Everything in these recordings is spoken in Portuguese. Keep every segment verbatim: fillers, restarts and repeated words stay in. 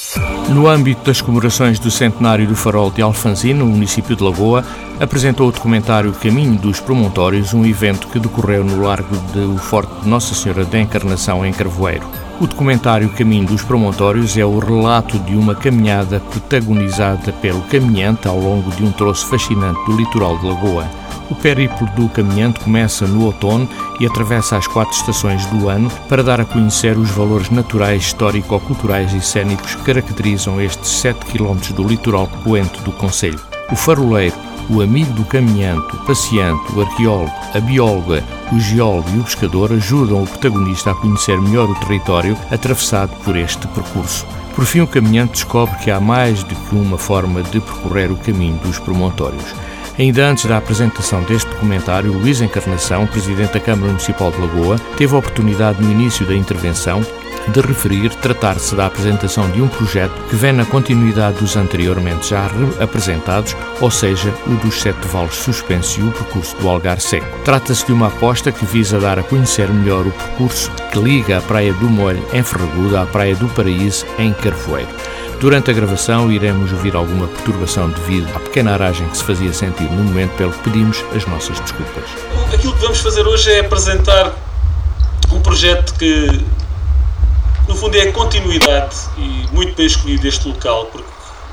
No âmbito das comemorações do centenário do Farol de Alfanzino, no município de Lagoa, apresentou o documentário Caminho dos Promontórios, um evento que decorreu no largo do Forte de Nossa Senhora da Encarnação, em Carvoeiro. O documentário Caminho dos Promontórios é o relato de uma caminhada protagonizada pelo caminhante ao longo de um troço fascinante do litoral de Lagoa. O périplo do caminhante começa no outono e atravessa as quatro estações do ano para dar a conhecer os valores naturais, histórico-culturais e cênicos que caracterizam estes sete quilómetros do litoral poente do concelho. O faroleiro, o amigo do caminhante, o passeante, o arqueólogo, a bióloga, o geólogo e o pescador ajudam o protagonista a conhecer melhor o território atravessado por este percurso. Por fim, o caminhante descobre que há mais do que uma forma de percorrer o caminho dos promontórios. Ainda antes da apresentação deste documentário, Luís Encarnação, Presidente da Câmara Municipal de Lagoa, teve a oportunidade no início da intervenção de referir tratar-se da apresentação de um projeto que vem na continuidade dos anteriormente já apresentados, ou seja, o dos sete vales suspensos e o percurso do Algar Seco. Trata-se de uma aposta que visa dar a conhecer melhor o percurso que liga a Praia do Molho, em Ferragudo, à Praia do Paraíso, em Carvoeiro. Durante a gravação iremos ouvir alguma perturbação devido à pequena aragem que se fazia sentir no momento, pelo que pedimos as nossas desculpas. Aquilo que vamos fazer hoje é apresentar um projeto que, no fundo, é a continuidade e muito bem escolhido deste local, porque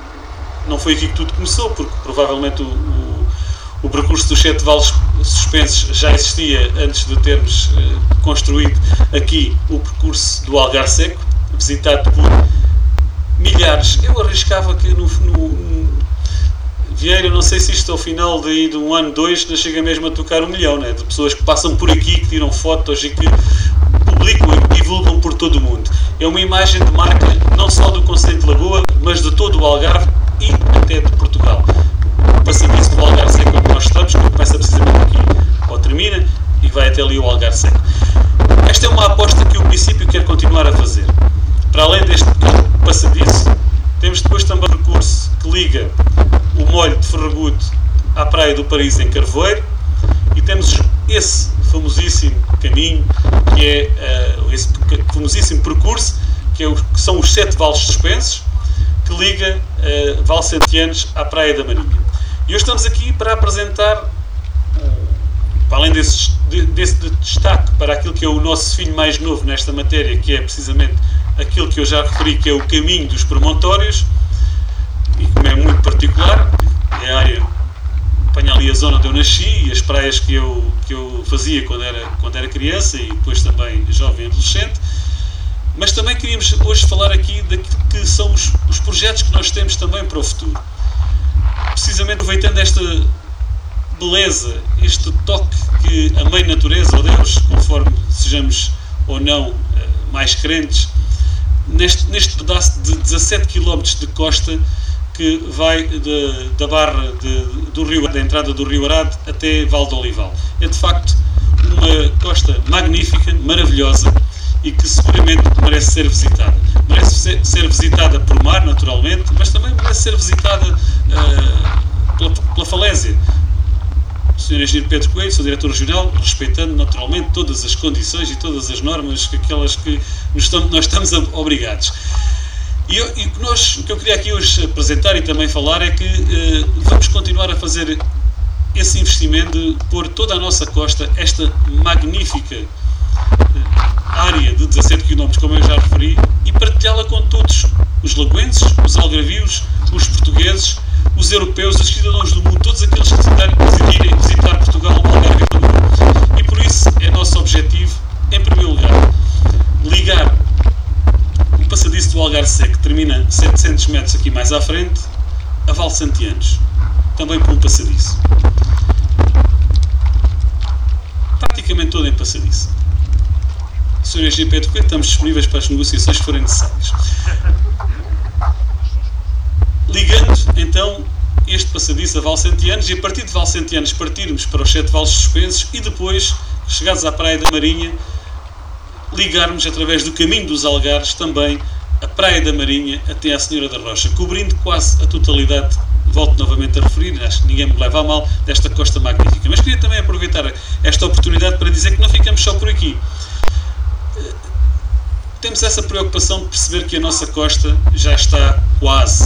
não foi aqui que tudo começou, porque provavelmente o, o, o percurso dos sete vales suspensos já existia antes de termos eh, construído aqui o percurso do Algar Seco, visitado por milhares. Eu arriscava que no, no, no Vieira, não sei se isto ao final de, de um ano, dois, chega mesmo a tocar um milhão, né? De pessoas que passam por aqui, que tiram fotos e que publicam e divulgam por todo o mundo. É uma imagem de marca não só do concelho de Lagoa, mas de todo o Algarve e até de Portugal. O passadiço do Algar Seco onde nós estamos, que começa precisamente aqui, ou termina, e vai até ali o Algar Seco. Esta é uma aposta que o município quer continuar a fazer. Para além deste pequeno passadiço, temos depois também o percurso que liga o Molho de Ferragudo à Praia do Paraíso, em Carvoeiro, e temos esse famosíssimo caminho, que é uh, esse famosíssimo percurso, que, é o, que são os sete vales suspensos, que liga uh, Valsentianos à Praia da Marinha. E hoje estamos aqui para apresentar, uh, para além desse, de, desse destaque para aquilo que é o nosso filho mais novo nesta matéria, que é precisamente aquilo que eu já referi, que é o caminho dos promontórios, e como é muito particular, é a área, apanha ali a zona onde eu nasci e as praias que eu, que eu fazia quando era, quando era criança e depois também jovem e adolescente. Mas também queríamos hoje falar aqui daquilo que são os, os projetos que nós temos também para o futuro. Precisamente aproveitando esta beleza, este toque que a Mãe Natureza, ou Deus, conforme sejamos ou não mais crentes, neste, neste pedaço de dezassete quilómetros de costa que vai de, da barra de, do rio, da entrada do Rio Arado até Val de Olival. É de facto uma costa magnífica, maravilhosa e que seguramente merece ser visitada. Merece ser, ser visitada por mar, naturalmente, mas também merece ser visitada uh, pela, pela falésia. O senhor Engenheiro Pedro Coelho, seu diretor regional, respeitando naturalmente todas as condições e todas as normas, que aquelas que nos estamos, nós estamos obrigados. E, eu, e o, que nós, o que eu queria aqui hoje apresentar e também falar é que eh, vamos continuar a fazer esse investimento de pôr toda a nossa costa, esta magnífica eh, área de dezassete quilómetros, como eu já referi, e partilhá-la com todos os lagoenses, os algarvios, os portugueses, os europeus, os cidadãos do mundo, todos aqueles que decidirem visitar Portugal, Algarve e todo o mundo. E por isso é nosso objetivo, em primeiro lugar, ligar o passadiço do Algar Seco, que termina setecentos metros aqui mais à frente, a Valsentianos, também por um passadiço. Praticamente todo em passadiço. senhor Engenheiro Pedro Coelho, estamos disponíveis para as negociações que forem necessárias. Ligando, então, este passadiço a Valsentianos, e a partir de Valsentianos partirmos para os sete vales suspensos e depois, chegados à Praia da Marinha, ligarmos através do caminho dos Algares também a Praia da Marinha até à Senhora da Rocha, cobrindo quase a totalidade, volto novamente a referir, acho que ninguém me leva a mal, desta costa magnífica. Mas queria também aproveitar esta oportunidade para dizer que não ficamos só por aqui. temos essa preocupação de perceber que a nossa costa já está quase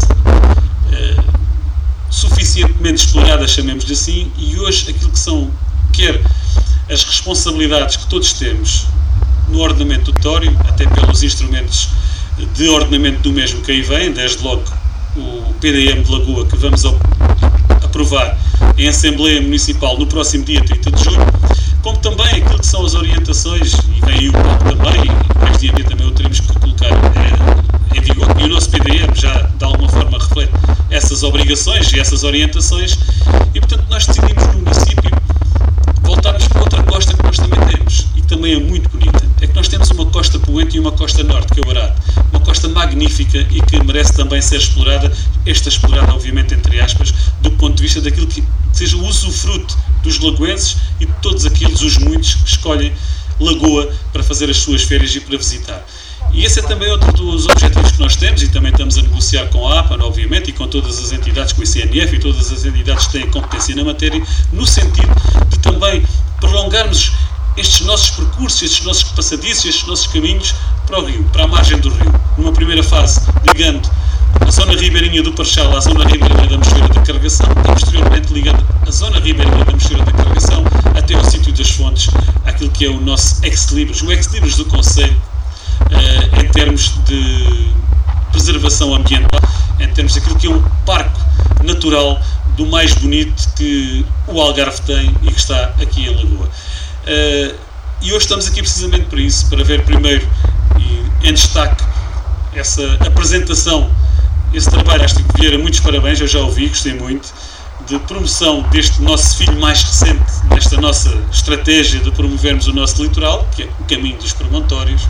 uh, suficientemente explorada, chamemos-lhe assim, e hoje aquilo que são, quer as responsabilidades que todos temos no ordenamento dotatório, até pelos instrumentos de ordenamento do mesmo que aí vem, desde logo o P D M de Lagoa, que vamos aprovar em Assembleia Municipal no próximo dia trinta de julho, como também aquilo que são as orientações, e vem aí o P O C também, e mais dia também o teremos que colocar é, em vigor, e o nosso P D M já de alguma forma reflete essas obrigações e essas orientações, e portanto nós decidimos no município voltarmos para outra costa que nós também temos, e que também é muito bonita. É que nós temos uma costa poente e uma costa norte, que é o Arado. Uma costa magnífica e que merece também ser explorada, esta explorada obviamente entre aspas, do ponto de vista daquilo que seja o usufruto dos lagoenses e de todos aqueles, os muitos, que escolhem Lagoa para fazer as suas férias e para visitar. E esse é também outro dos objetivos que nós temos, e também estamos a negociar com a APA, obviamente, e com todas as entidades, com o I C N F e todas as entidades que têm competência na matéria, no sentido de também prolongarmos estes nossos percursos, estes nossos passadiços, estes nossos caminhos para o rio, para a margem do rio. Numa primeira fase, ligando a zona ribeirinha do Parchal à zona ribeirinha da Mochoeira da Carregação e, posteriormente, ligando a zona ribeirinha da Mochoeira da Carregação até ao sítio das Fontes, aquilo que é o nosso ex-libris, o ex-libris do Conselho, Uh, em termos de preservação ambiental, em termos daquilo que é um parque natural do mais bonito que o Algarve tem e que está aqui em Lagoa. Uh, e hoje estamos aqui precisamente para isso, para ver primeiro e em destaque essa apresentação, esse trabalho. Acho que Vieira, muitos parabéns, eu já ouvi, gostei muito, de promoção deste nosso filho mais recente, nesta nossa estratégia de promovermos o nosso litoral, que é o caminho dos promontórios.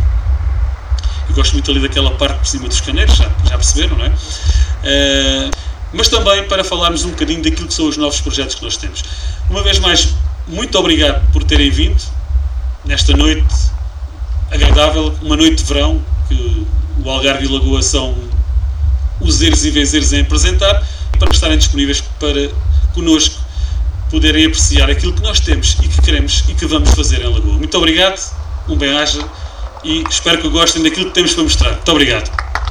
Eu gosto muito ali daquela parte por cima dos caneiros, já, já perceberam, não é? Uh, mas também para falarmos um bocadinho daquilo que são os novos projetos que nós temos. Uma vez mais, muito obrigado por terem vindo nesta noite agradável, uma noite de verão, que o Algarve e a Lagoa são os eres e venzeres em apresentar, para estarem disponíveis para connosco poderem apreciar aquilo que nós temos e que queremos e que vamos fazer em Lagoa. Muito obrigado, um bem-aja, e espero que gostem daquilo que temos para mostrar. Muito obrigado.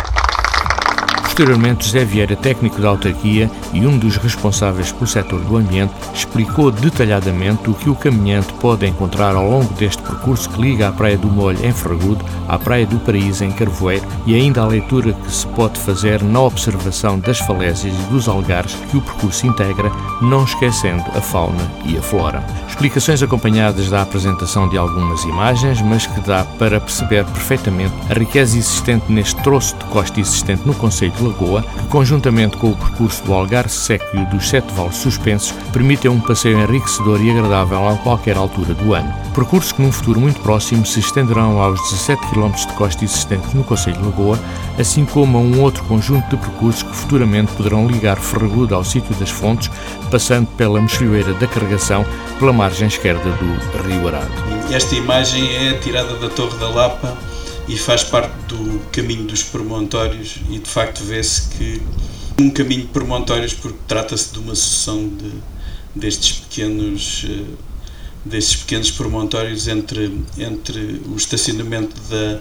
Posteriormente, José Vieira, técnico da autarquia e um dos responsáveis pelo setor do ambiente, explicou detalhadamente o que o caminhante pode encontrar ao longo deste percurso que liga a Praia do Molho, em Ferragudo, à Praia do Paraíso, em Carvoeiro, e ainda a leitura que se pode fazer na observação das falésias e dos algares que o percurso integra, não esquecendo a fauna e a flora. Explicações acompanhadas da apresentação de algumas imagens, mas que dá para perceber perfeitamente a riqueza existente neste troço de costa existente no concelho de Lagoa, que, conjuntamente com o percurso do Algarve Seco e dos Sete Vales suspensos, permitem um passeio enriquecedor e agradável a qualquer altura do ano. Percursos que num futuro muito próximo se estenderão aos dezassete quilómetros de costa existentes no concelho de Lagoa, assim como a um outro conjunto de percursos que futuramente poderão ligar Ferragudo ao sítio das Fontes, passando pela Mochoeira da Carregação, pela margem esquerda do Rio Arado. Esta imagem é tirada da Torre da Lapa e faz parte do caminho dos promontórios, e de facto vê-se que um caminho de promontórios, porque trata-se de uma sucessão de, destes pequenos destes pequenos promontórios entre, entre o estacionamento da,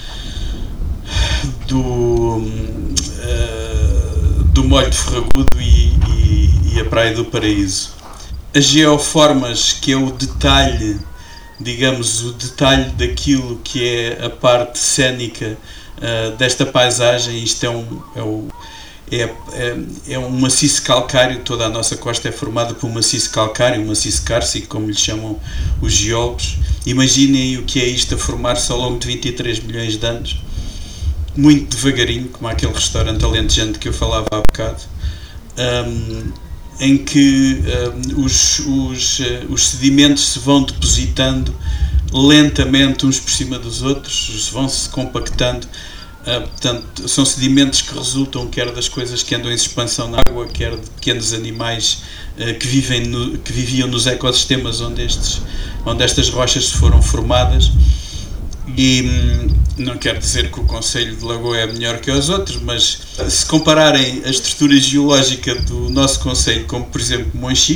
do, uh, do Molho de Ferragudo e, e, e a Praia do Paraíso. As geoformas, que é o detalhe, digamos, o detalhe daquilo que é a parte cénica uh, desta paisagem. Isto é um, é, um, é, é, é um maciço calcário. Toda a nossa costa é formada por um maciço calcário, um maciço cárcico, como lhe chamam os geólogos. Imaginem o que é isto a formar-se ao longo de vinte e três milhões de anos, muito devagarinho, como aquele restaurante alentejante que eu falava há bocado, um, em que um, os, os, uh, os sedimentos se vão depositando lentamente uns por cima dos outros, vão-se compactando. Uh, portanto, são sedimentos que resultam quer das coisas que andam em expansão na água, quer de pequenos animais uh, que, vivem no, que viviam nos ecossistemas onde, estes, onde estas rochas se foram formadas. E hum, não quero dizer que o concelho de Lagoa é melhor que os outros, mas se compararem a estrutura geológica do nosso concelho, como por exemplo Monchique,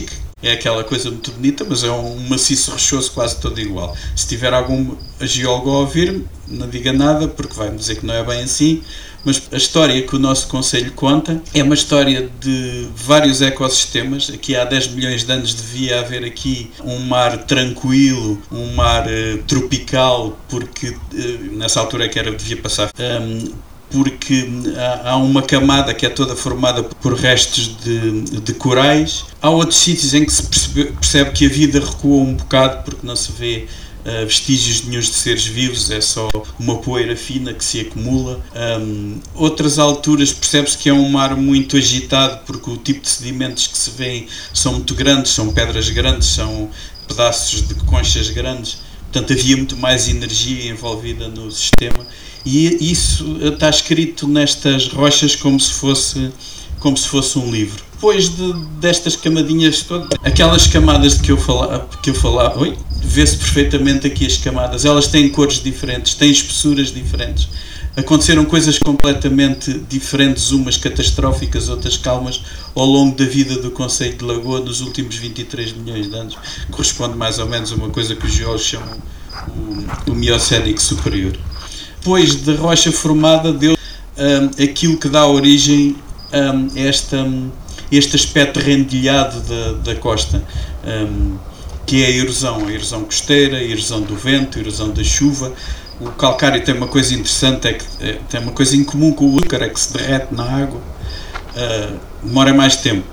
é aquela coisa muito bonita, mas é um maciço rochoso quase todo igual. Se tiver algum geólogo a ouvir-me, não diga nada, porque vai-me dizer que não é bem assim, mas a história que o nosso concelho conta é uma história de vários ecossistemas. Aqui há dez milhões de anos devia haver aqui um mar tranquilo, um mar uh, tropical, porque uh, nessa altura é que era, devia passar... Um, porque há uma camada que é toda formada por restos de, de corais. Há outros sítios em que se percebe, percebe que a vida recua um bocado, porque não se vê uh, vestígios nenhuns de seres vivos, é só uma poeira fina que se acumula. Um, outras alturas percebe-se que é um mar muito agitado, porque o tipo de sedimentos que se vêem são muito grandes, são pedras grandes, são pedaços de conchas grandes. Portanto, havia muito mais energia envolvida no sistema. E isso está escrito nestas rochas como se fosse, como se fosse um livro. Depois de, destas camadinhas todas, aquelas camadas de que eu falava, que eu falava, oi, vê-se perfeitamente aqui as camadas. Elas têm cores diferentes, têm espessuras diferentes. Aconteceram coisas completamente diferentes, umas catastróficas, outras calmas, ao longo da vida do concelho de Lagoa nos últimos vinte e três milhões de anos. Corresponde mais ou menos a uma coisa que os geólogos chamam o, o Miocénico Superior. Depois da rocha formada deu um, aquilo que dá origem um, a esta, um, este aspecto rendilhado da, da costa, um, que é a erosão, a erosão costeira, a erosão do vento, a erosão da chuva. O calcário tem uma coisa interessante, é que é, tem uma coisa em comum com o açúcar, é que se derrete na água, uh, demora mais tempo,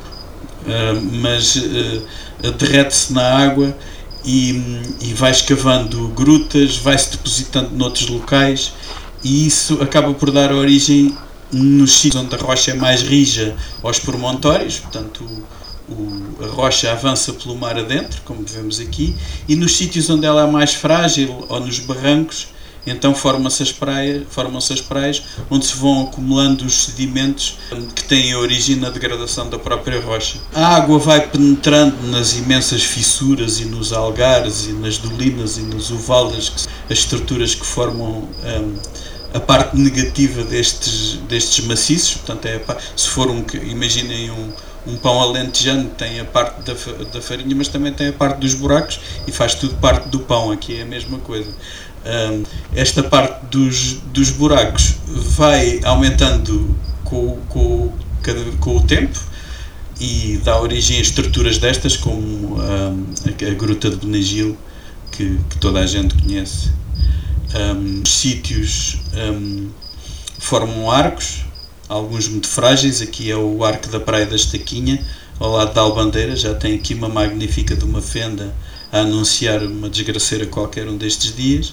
uh, mas uh, derrete-se na água e, e vai escavando grutas, vai-se depositando noutros locais, e isso acaba por dar origem nos sítios onde a rocha é mais rija aos promontórios, portanto o, o, a rocha avança pelo mar adentro, como vemos aqui, e nos sítios onde ela é mais frágil ou nos barrancos, então formam-se as praias, formam-se as praias onde se vão acumulando os sedimentos que têm origem na degradação da própria rocha. A água vai penetrando nas imensas fissuras e nos algares e nas dolinas e nos ovaldas, as estruturas que formam um, a parte negativa destes, destes maciços. Portanto, é a, se for um, imaginem um, um pão alentejano, tem a parte da, da farinha, mas também tem a parte dos buracos e faz tudo parte do pão. Aqui é a mesma coisa. Um, esta parte dos, dos buracos vai aumentando com, com, com o tempo e dá origem a estruturas destas, como um, a, a Gruta de Benagil, que, que toda a gente conhece. Um, os sítios um, formam arcos, alguns muito frágeis. Aqui é o arco da Praia da Estaquinha, ao lado da Albandeira. Já tem aqui uma magnífica de uma fenda a anunciar uma desgraceira qualquer um destes dias.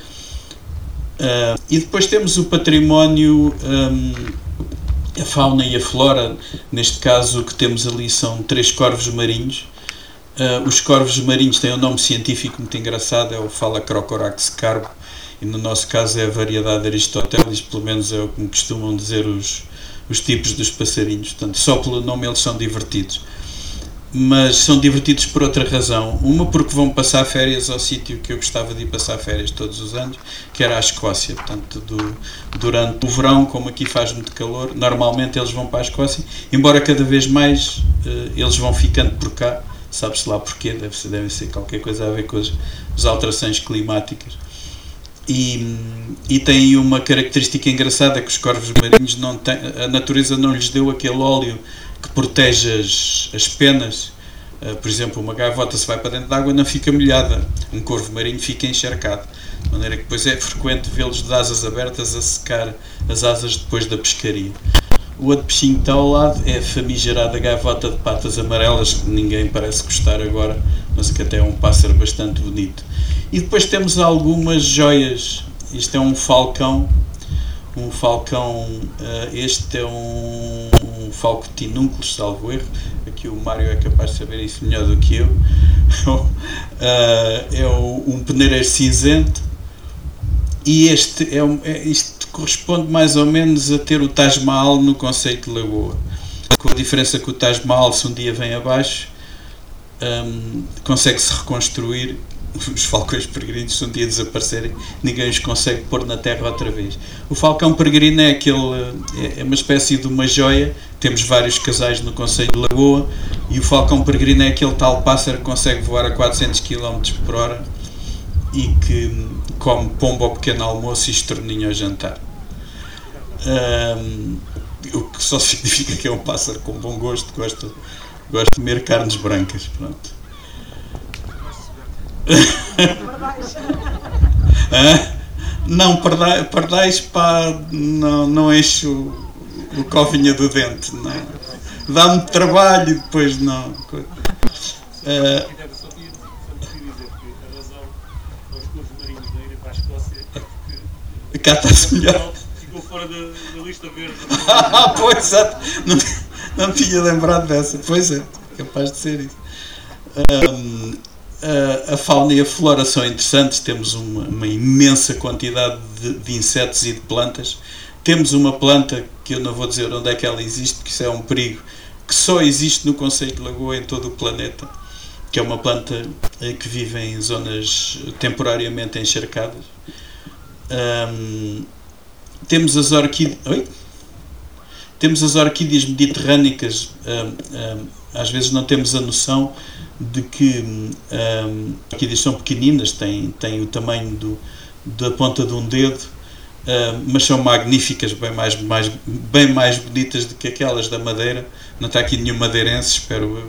Uh, e depois temos o património, um, a fauna e a flora. Neste caso o que temos ali são três corvos marinhos. Uh, os corvos marinhos têm um nome científico muito engraçado, é o Phalacrocorax carbo, e no nosso caso é a variedade Aristotelis, pelo menos é o que me costumam dizer os, os tipos dos passarinhos. Portanto, só pelo nome eles são divertidos. Mas são divertidos por outra razão. Uma, porque vão passar férias ao sítio que eu gostava de ir passar férias todos os anos, que era a Escócia. Portanto, do, durante o verão, como aqui faz muito calor, normalmente eles vão para a Escócia, embora cada vez mais uh, eles vão ficando por cá. Sabe-se lá porquê, deve ser, deve ser qualquer coisa a ver com as, as alterações climáticas. E, e tem uma característica engraçada, que os corvos marinhos não têm, a natureza não lhes deu aquele óleo que protege as, as penas. Uh, por exemplo, uma gaivota, se vai para dentro da água, não fica molhada. Um corvo marinho fica encharcado. De maneira que depois é frequente vê-los de asas abertas a secar as asas depois da pescaria. O outro peixinho que está ao lado é a famigerada gaivota de patas amarelas, que ninguém parece gostar agora, mas que até é um pássaro bastante bonito. E depois temos algumas joias. Isto é um falcão. Um falcão, este é um, um falco tinúnculo, salvo erro. Aqui o Mário é capaz de saber isso melhor do que eu. É um peneireiro cinzento. E este, é, um, é, isto corresponde mais ou menos a ter o Taj Mahal no conceito de Lagoa. Com a diferença que o Taj Mahal, se um dia vem abaixo, um, consegue-se reconstruir os falcões peregrinos, se um dia desaparecerem, ninguém os consegue pôr na terra outra vez. O falcão peregrino é, aquele, é uma espécie de uma joia. Temos vários casais no concelho de Lagoa, e o falcão peregrino é aquele tal pássaro que consegue voar a quatrocentos quilómetros por hora e que come pombo ao pequeno almoço e estorninho ao jantar. Um, o que só significa que é um pássaro com bom gosto, gosta, gosta de comer carnes brancas. Pronto. ah, não, pardais, pardais pá, não, não enche o, o covinha do dente, não. Dá-me trabalho e depois não. Uh, cá está-se melhor. Ficou fora da, da lista verde. Ah, pois, não, não tinha lembrado dessa. Pois é, capaz de ser isso. Um, a, a fauna e a flora são interessantes. Temos uma, uma imensa quantidade de, de insetos e de plantas. Temos uma planta que eu não vou dizer onde é que ela existe, porque isso é um perigo, que só existe no concelho de Lagoa, em todo o planeta, que é uma planta que vive em zonas temporariamente encharcadas. Um, temos as orquídeas Oi? temos as orquídeas mediterrânicas. Um, um, às vezes não temos a noção de que um, as orquídeas são pequeninas, têm, têm o tamanho do, da ponta de um dedo, um, mas são magníficas, bem mais, mais, bem mais bonitas do que aquelas da Madeira. Não está aqui nenhum madeirense, espero eu.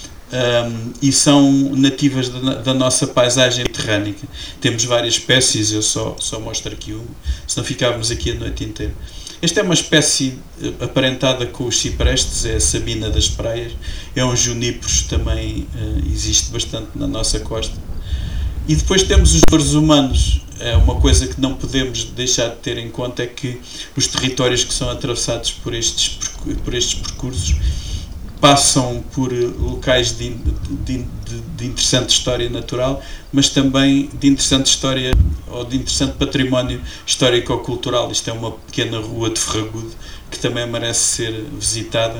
Um, e são nativas da, da nossa paisagem mediterrânica. Temos várias espécies, eu só, só mostro aqui uma, senão ficávamos aqui a noite inteira. Esta é uma espécie aparentada com os ciprestes, é a sabina das praias, é um juníperos, também uh, existe bastante na nossa costa. E depois temos os louros humanos. É uma coisa que não podemos deixar de ter em conta, é que os territórios que são atravessados por estes, por estes percursos passam por locais de, de, de, de interessante história natural, mas também de interessante história ou de interessante património histórico-cultural. Isto é uma pequena rua de Ferragudo que também merece ser visitada,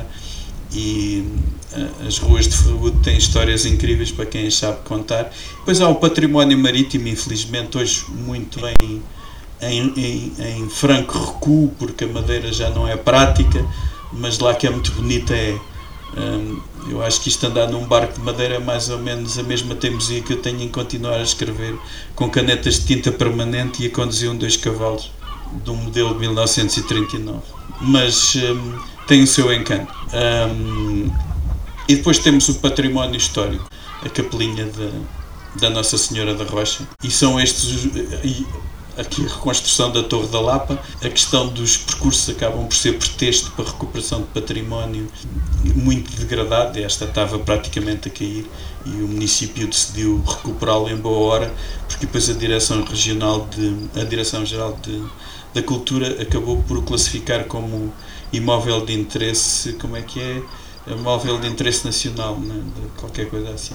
e uh, as ruas de Ferragudo têm histórias incríveis para quem as sabe contar. Depois há o património marítimo, infelizmente hoje muito bem em, em, em franco recuo, porque a madeira já não é prática, mas lá que é muito bonita é. Um, eu acho que isto andar num barco de madeira é mais ou menos a mesma teimosia que eu tenho em continuar a escrever com canetas de tinta permanente e a conduzir um dois cavalos de um modelo de mil novecentos e trinta e nove, mas um, tem o seu encanto. Um, e depois temos o património histórico, a capelinha de, da Nossa Senhora da Rocha, e são estes e, aqui a reconstrução da Torre da Lapa. A questão dos percursos acabam por ser pretexto para a recuperação de património muito degradado. Esta estava praticamente a cair e o município decidiu recuperá-lo em boa hora, porque depois a Direção Regional de, a Direção-Geral de, da Cultura acabou por o classificar como imóvel de interesse, como é que é? Imóvel de interesse nacional, né? Qualquer coisa assim.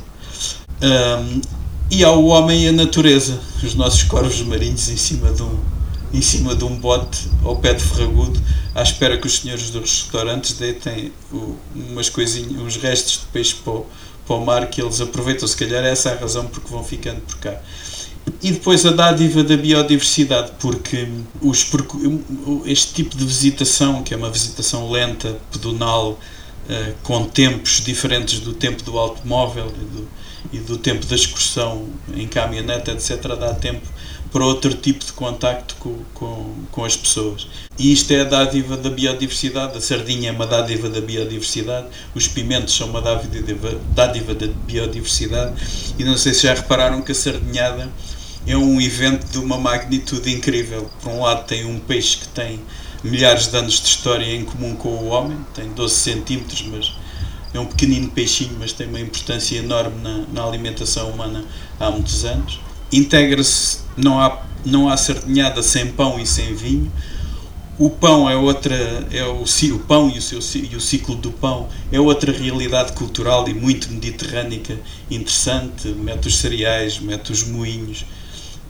Um, E há o homem e a natureza, os nossos corvos marinhos em cima de um, em cima de um bote ao pé de Ferragudo, à espera que os senhores dos restaurantes deitem o, umas coisinhas, uns restos de peixe para o, para o mar, que eles aproveitam. Se calhar essa é a razão porque vão ficando por cá. E depois a dádiva da biodiversidade, porque os, este tipo de visitação, que é uma visitação lenta, pedonal, uh, com tempos diferentes do tempo do automóvel e do e do tempo da excursão em caminhonete, etcétera, dá tempo para outro tipo de contacto com, com, com as pessoas. E isto é a dádiva da biodiversidade. A sardinha é uma dádiva da biodiversidade, os pimentos são uma dádiva, dádiva da biodiversidade, e não sei se já repararam que a sardinhada é um evento de uma magnitude incrível. Por um lado tem um peixe que tem milhares de anos de história em comum com o homem, tem doze centímetros, mas é um pequenino peixinho, mas tem uma importância enorme na, na alimentação humana há muitos anos. Integra-se, não há, não há sardinhada sem pão e sem vinho. O pão é outra, é o, o pão e o, seu, e o ciclo do pão é outra realidade cultural e muito mediterrânica, interessante. Mete os cereais, mete os moinhos,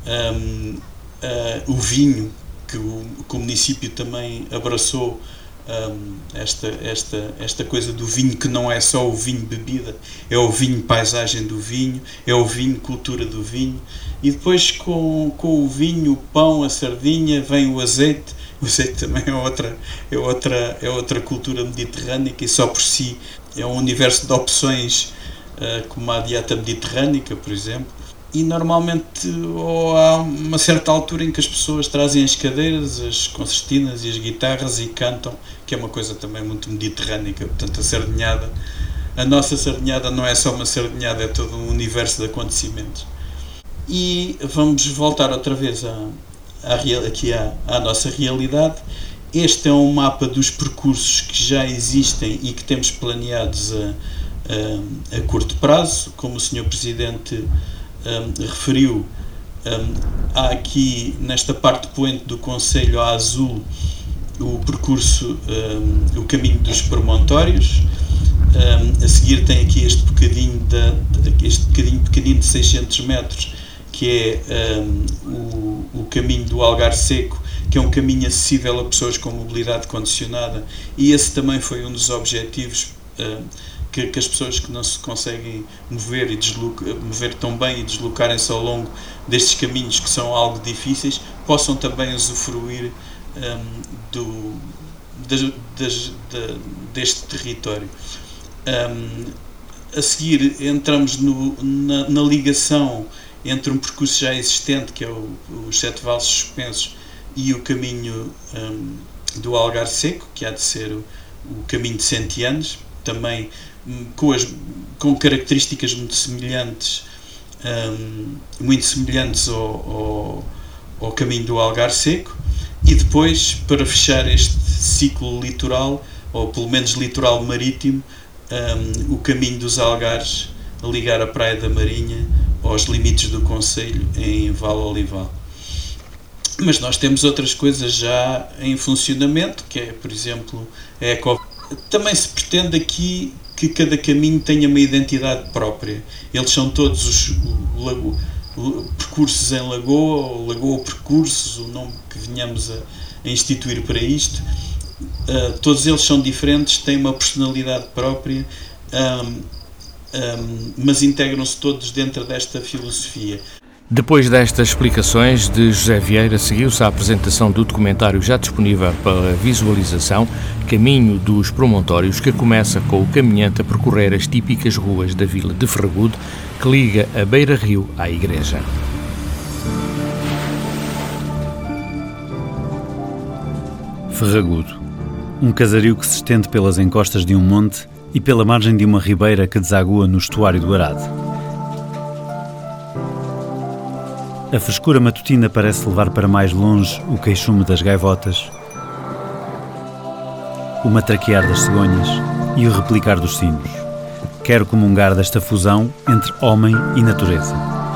um, uh, o vinho, que o, que o município também abraçou um, esta, esta, esta coisa do vinho, que não é só o vinho bebida, é o vinho paisagem do vinho, é o vinho cultura do vinho, e depois com, com o vinho, o pão, a sardinha, vem o azeite. O azeite também é outra, é outra, é outra cultura mediterrânica, e só por si é um universo de opções, uh, como a dieta mediterrânica, por exemplo. E normalmente ou há uma certa altura em que as pessoas trazem as cadeiras, as concertinas e as guitarras e cantam, que é uma coisa também muito mediterrânica. Portanto, a sardinhada, a nossa sardinhada não é só uma sardinhada, é todo um universo de acontecimentos. E vamos voltar outra vez a À, aqui à, à nossa realidade. Este é um mapa dos percursos que já existem e que temos planeados a, a, a curto prazo. Como o senhor Presidente um, referiu, um, há aqui nesta parte poente do Conselho a azul o percurso, um, o caminho dos promontórios. Um, a seguir tem aqui este bocadinho, da, este bocadinho pequenino de seiscentos metros, que é um, o, o caminho do Algar Seco, que é um caminho acessível a pessoas com mobilidade condicionada, e esse também foi um dos objetivos, um, que, que as pessoas que não se conseguem mover, e desloca, mover tão bem e deslocarem-se ao longo destes caminhos que são algo difíceis, possam também usufruir um, do, das, das, da, deste território. Um, a seguir entramos no, na, na ligação entre um percurso já existente, que é o, os Sete Vales Suspensos, e o caminho um, do Algar Seco, que há de ser o, o caminho de cem anos, também um, com, as, com características muito semelhantes, um, muito semelhantes ao, ao, ao caminho do Algar Seco. E depois, para fechar este ciclo litoral, ou pelo menos litoral marítimo, um, o caminho dos Algares, a ligar a Praia da Marinha aos limites do Concelho em Val Olival. Mas nós temos outras coisas já em funcionamento, que é, por exemplo, a Eco. Também se pretende aqui que cada caminho tenha uma identidade própria. Eles são todos os o, lago, o, percursos em Lagoa, ou Lagoa Percursos, o nome que venhamos a, a instituir para isto. Uh, todos eles são diferentes, têm uma personalidade própria, um, Um, mas integram-se todos dentro desta filosofia. Depois destas explicações de José Vieira, seguiu-se a apresentação do documentário já disponível para visualização, Caminho dos Promontórios, que começa com o caminhante a percorrer as típicas ruas da vila de Ferragudo, que liga a Beira-Rio à igreja. Ferragudo, um casario que se estende pelas encostas de um monte e pela margem de uma ribeira que desagua no estuário do Arade. A frescura matutina parece levar para mais longe o queixume das gaivotas, o matraquear das cegonhas e o replicar dos sinos. Quero comungar desta fusão entre homem e natureza.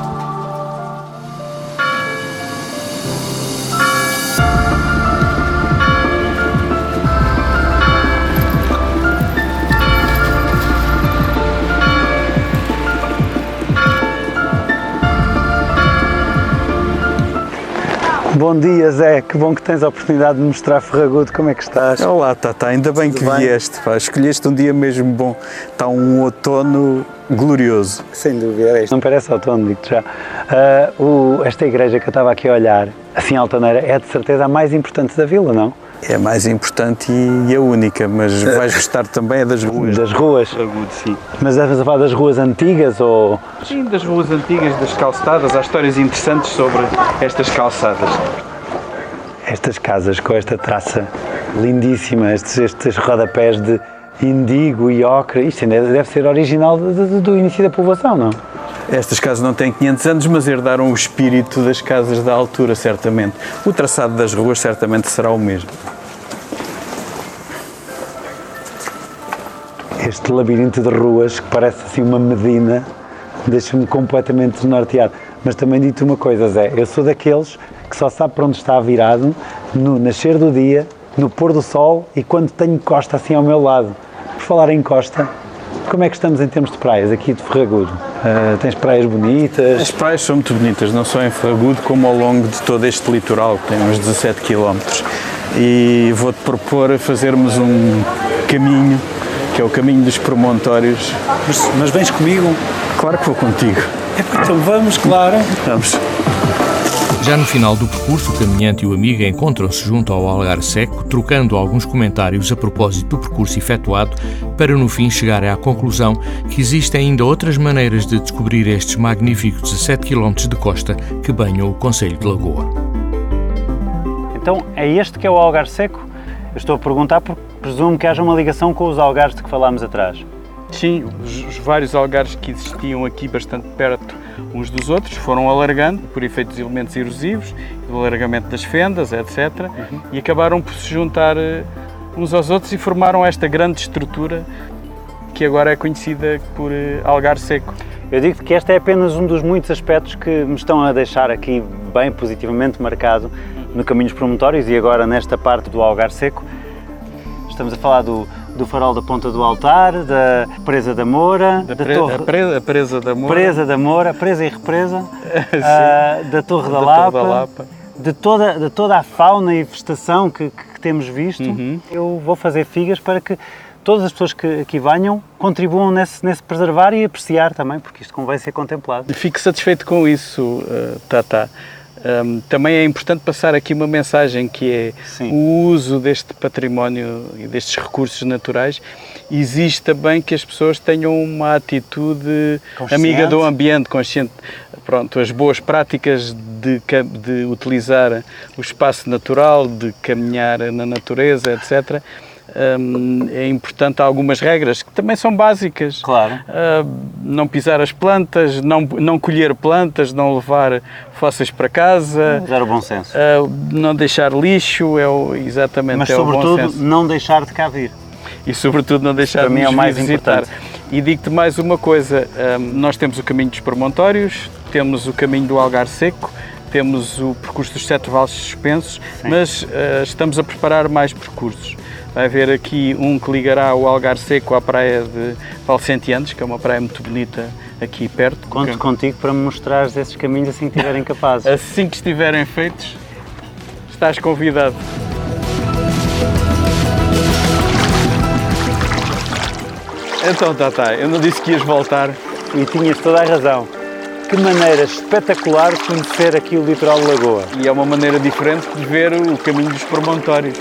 Bom dia, Zé, que bom que tens a oportunidade de mostrar Ferragudo. Como é que estás? Olá, Tata, ainda bem Tudo que bem? vieste, pá. Escolheste um dia mesmo bom, está um outono glorioso. Sem dúvida, isto não parece outono, digo-te já. Uh, o, esta igreja que eu estava aqui a olhar, assim altaneira, é de certeza a mais importante da vila, não? É a mais importante e, e a única, mas vais gostar também das ruas. Das ruas? Ferragudo, sim. Mas deves falar das ruas antigas ou...? Sim, das ruas antigas, das calçadas. Há histórias interessantes sobre estas calçadas. Estas casas com esta traça lindíssima, estes, estes rodapés de indigo e ocre, isto ainda deve ser original de, de, do início da povoação, não? Estas casas não têm quinhentos anos, mas herdaram o espírito das casas da altura, certamente. O traçado das ruas certamente será o mesmo. Este labirinto de ruas, que parece assim uma medina, deixa-me completamente desnorteado. Mas também digo-te uma coisa, Zé, eu sou daqueles que só sabe para onde está virado no nascer do dia, no pôr do sol e quando tenho costa assim ao meu lado. Por falar em costa, como é que estamos em termos de praias aqui de Ferragudo? Uh, tens praias bonitas? As praias são muito bonitas, não só em Ferragudo como ao longo de todo este litoral, que tem uns dezassete quilómetros. e vou-te propor fazermos um caminho, que é o caminho dos promontórios. Mas, mas vens comigo? Claro que vou contigo. É, então vamos, claro. Vamos. Já no final do percurso, o caminhante e o amigo encontram-se junto ao Algar Seco, trocando alguns comentários a propósito do percurso efetuado, para no fim chegarem à conclusão que existem ainda outras maneiras de descobrir estes magníficos dezassete quilómetros de costa que banham o concelho de Lagoa. Então é este que é o Algar Seco? Eu estou a perguntar porque presumo que haja uma ligação com os algares de que falámos atrás. Sim, os, os vários algares que existiam aqui bastante perto uns dos outros foram alargando por efeitos de elementos erosivos, do alargamento das fendas, etcétera, uhum. e acabaram por se juntar uns aos outros e formaram esta grande estrutura que agora é conhecida por Algar Seco. Eu digo que este é apenas um dos muitos aspectos que me estão a deixar aqui bem positivamente marcado no Caminhos Promontórios e agora nesta parte do Algar Seco. Estamos a falar do, do farol da Ponta do Altar, da Presa da Moura, da, da pre, Torre... A, presa, a Presa da Moura. Presa da Moura, Presa e Represa, uh, da Torre da, da, Lapa, Torre da Lapa, de toda, de toda a fauna e vegetação que, que, que temos visto. Uhum. Eu vou fazer figas para que todas as pessoas que aqui venham contribuam nesse, nesse preservar e apreciar também, porque isto convém ser contemplado. Fico satisfeito com isso, uh, Tata. Um, também é importante passar aqui uma mensagem que é Sim. o uso deste património e destes recursos naturais. Existe também que as pessoas tenham uma atitude amiga do ambiente, consciente. Pronto, as boas práticas de, de utilizar o espaço natural, de caminhar na natureza, etcétera. Um, é importante algumas regras que também são básicas. Claro. Uh, não pisar as plantas, não, não colher plantas, não levar fósseis para casa. Usar o bom senso. Uh, não deixar lixo, é o, exatamente Mas, é o bom senso. Mas sobretudo não deixar de cá vir. E sobretudo não deixar para de mim é o mais visitar. Importante. E digo-te mais uma coisa, um, nós temos o caminho dos Promontórios, temos o caminho do Algar Seco, temos o percurso dos Sete Vales Suspensos, Sim. mas uh, estamos a preparar mais percursos. Vai haver aqui um que ligará o Algar Seco à praia de Valsentianos, que é uma praia muito bonita aqui perto. Conto que... contigo para me mostrares esses caminhos assim que estiverem capazes. Assim que estiverem feitos, estás convidado. Então, Tata, eu não disse que ias voltar. E tinhas toda a razão. Que maneira espetacular de conhecer aqui o litoral de Lagoa. E é uma maneira diferente de ver o caminho dos promontórios.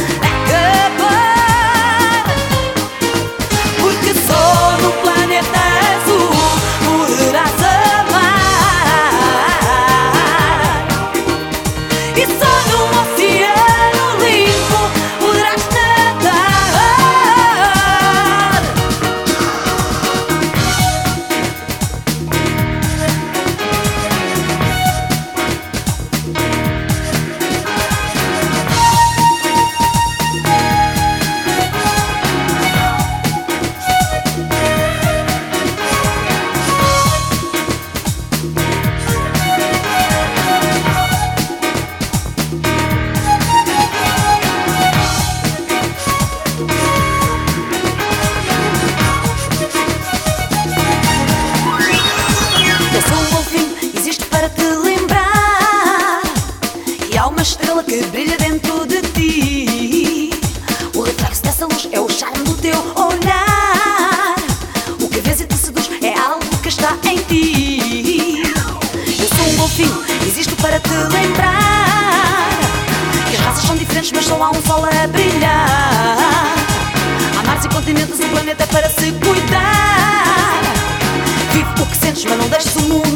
Porque só no planeta que brilha dentro de ti. O reflexo dessa luz é o charme do teu olhar. O que vês e te seduz é algo que está em ti. Eu sou um golfinho, existo para te lembrar que as raças são diferentes, mas só há um sol a brilhar. Há mares e continentes, o planeta é para se cuidar. Vive o que sentes, mas não deixes o mundo